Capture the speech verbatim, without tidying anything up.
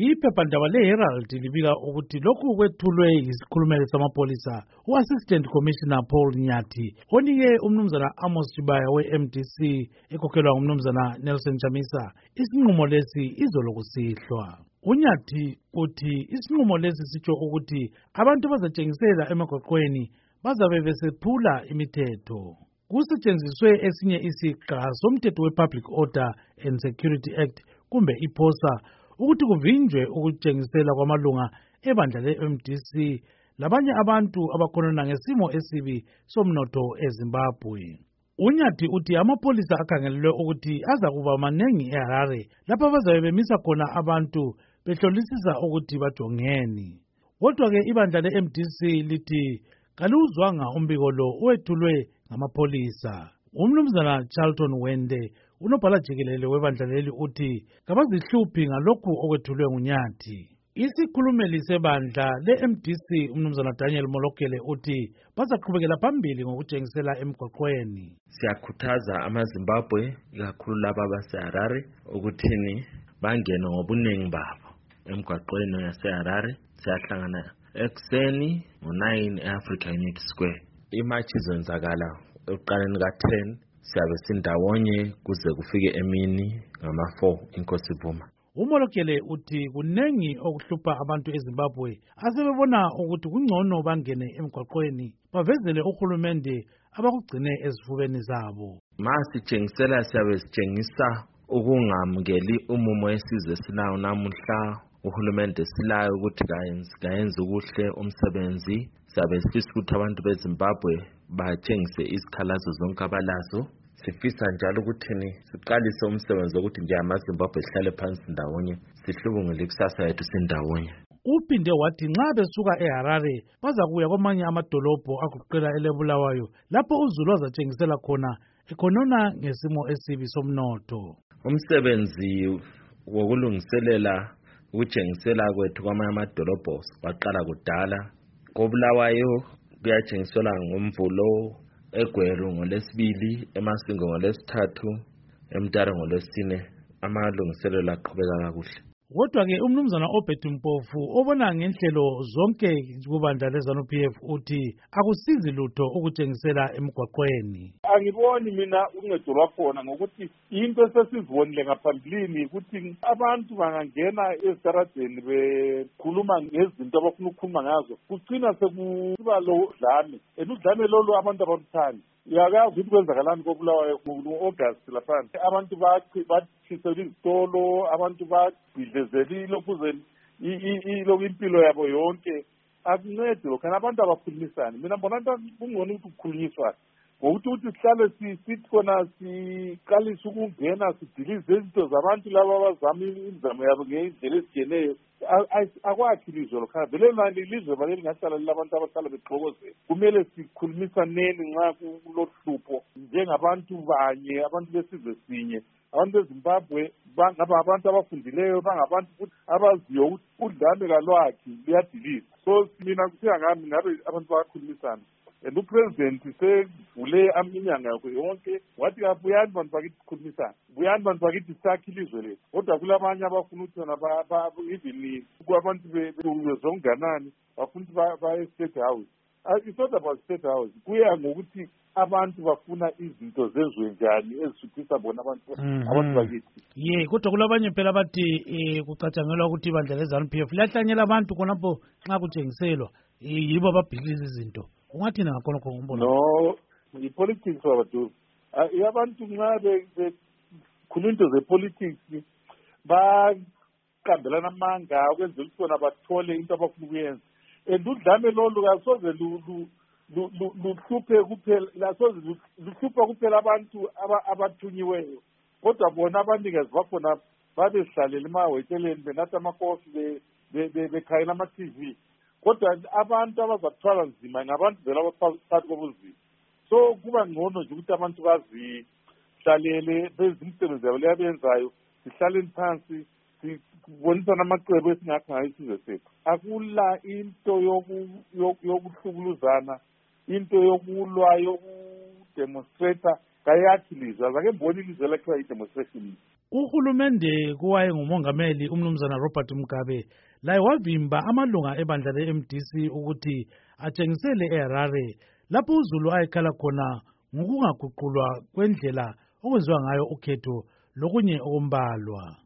Iphephandaba le-Herald libika ukuthi lokhu kwethulwe yisikhulumeli samapholisa u-Assistant Commissioner Paul Nyathi onike umnumzana Amos Chibaya we-M D C ekhokhelwa ngumnumzana Nelson Chamisa isinqumo lesi izolo kusihlwa. UNyathi uthi isinqumo lesi sitsho ukuthi abantu bazatshengisela emagwaqweni bazabe besephula imithetho. Kusetshenziswe esinye isiqa somthetho we-Public Order and Security Act kumbe iPOSA ukuthi kuvinjwe ukutshengisela kwamalunga ebandla le-M D C labanye abantu abakhonona ngesimo esibi somnotho eZimbabwe. UNyathi uthi amapholisa akhangelelwe ukuthi azakuba manengi eHarare lapho bazabe bemisa khona abantu behlolisisa ukuthi bajongeni. Kodwa-ke ibandla le-M D C lithi kaluzwanga umbiko lo owethulwe ngamapholisa. Umnumzana Charlton Wende unobhala jikelele webandla leli uthi kabazihluphi ngalokhu okwethulwe nguNyathi. Isikhulumeli sebandla le-M D C umnumzana Daniel Molokele uthi bazaqhubekela phambili ngokutshengisela emgwaqweni. Siyakhuthaza amaZimbabwe ikakhulu laba baseHarare ukuthini bangene ngobuningi babo emgwaqweni yaseHarare. Siyahlangana ekuseni ngo-nine e-Africa Unity Square. Imatch izenzakala ekuqaleni ka-ten siyabe sindawonye kuze kufike emini ngama-four inkosi ivuma. Umolokele uthi kunengi okuhlupha abantu eZimbabwe asebebona ukuthi kungcono bangene emgwaqweni bavezele uhulumende abakugcine ezifubeni zabo. Masitshengisela siyabe sitshengisa ukungamukeli umumo wesizwe sinawo namuhla. Uhulumende silayo ukuthi kayenze ukuhle umsebenzi. Siyabe sifisa ukuthi abantu beZimbabwe batshengise izikhalazo zonke abalazo. Sifisa njalo ukuthi siqalise umsebenzi wokuthi nje amaZimbabwe sihlale phansi ndawonye sihlubungele ikusasa yethu sindawonye. Uphinde wathi nxa besuka eHarare bazakuya kwamanye amadolobho agoqela eleBulawayo lapho uZulu azatshengisela khona ekhonona ngesimo esibi somnotho. Umsebenzi wokulungiselela ukutshengisela kwethu kwamanye amadolobho waqala kudala. KoBulawayo kuyatshengiselwa ngoMvulo, eGweru ngolesibili, eMasingo ngolesithathu, eMtare ngolesine. Amalungiselelo aqhubeka kakuhle. Kodwa-ke umnumzana Obed Mpofu obona ngenhlelo zonke kubandla leZANU P F uthi akusizi lutho ukutshengisela emgwaqweni. Angiboni mina uncedo lwakhona ngokuthi into esesivonile ngaphambilini ukuthi abantu bangangena ezitaradeni bekhuluma ngezinto abafuna ukukhuluma ngazo kucina sekuba lo dlame. Udlame lolu abantu abaluthandi. Uyakazi ukuthi kwenzakalani koBulawayo ngo-August lapha. Abantu bathisela izitolo, abantu bagqidlezela ilokhuzeni ilokhu impilo yabo yonke. Akuncedi lokho abantu abakhulumisani. Mina mbona kungcono ukuthi kukhulunyiswane. Ngokuthi ukuthi sihlale sithi khona siqalise ukungena sidilize izinto zabantu laba abazama imizamo yabo ngendlela ezigeneyo. Akwakhi ilizwe lokho. Vele manje ilizwe baleli ngahlala labantu abahlala begqokozela. Kumele sikhulumisaneni nxa kulohlupho njengabantu banye, abantu besizwe sinye. Abantu beZimbabwe bangaba abantu abafundileyo, bangabantu futhi abaziyo ukuthi udlame kalwakhi luyadilisa. So mina kuthiya ngami ngabe abantu bakhulumisana. And uPresident sevule aminyanga yakho yonke wathi abuyani bantu bakithi sikhulumisana. Buyani bantu bakithi sakhe ilizwe lethu. Kodwa kulabanye abafuna ukuthi bona even kwabantu bezonganani bafuna ukuthi baye State House. It's not about State House. Kuya ngokuthi abantu bafuna izinto zezwe njani ezisuthisa bona abantu abantu bakithi. Ye kodwa kulabanye phela bathi kucatshangelwa ukuthi ibandla leZANU P F lahlanyela abantu khonapho nxa kutshengiselwa yibo ababhikiliza izinto. Ungathi ngakhona ngombono? No, ipolitics wabadu. Abantu nxa bekhuluma into zepolitics baqambelana amanga ukwenzela ukuthi bona bathole into abafuna ukuyenza. Endudlame lolu kasoze luhluphe kuphela, lasoze luhlupha kuphela abantu abathunyiweyo. Kodwa bona abanikazi bakhona babehlalele emahoteleni benatha amakofi bekhayela ama-T V. Kodwa abantu abazathwala nzima ngabantu vela abaphakathi kobuzima. So kuba ngcono nje ukuthi abantu bazihlalele bezimsebenzi yabo leyabenzayo, sihlaleni phansi sibonisana amacebo esingakho ngayo isizwe sethu. Akula into yokuhlukuluzana, into yokulwa, yokudemonstrata kayathi lizwe. Azake mboni ilizwe lakhiwa i-demonstration. Uhulumende kuwaye ngumongameli umnumzana Robert Mugabe laye wavimba amalunga ebandla le-M D C ukuthi atshengisele eHarare lapho uZulu ayekhala khona ngokungaguqulwa kwendlela okwenziwa ngayo ukhetho lokunye okumbalwa.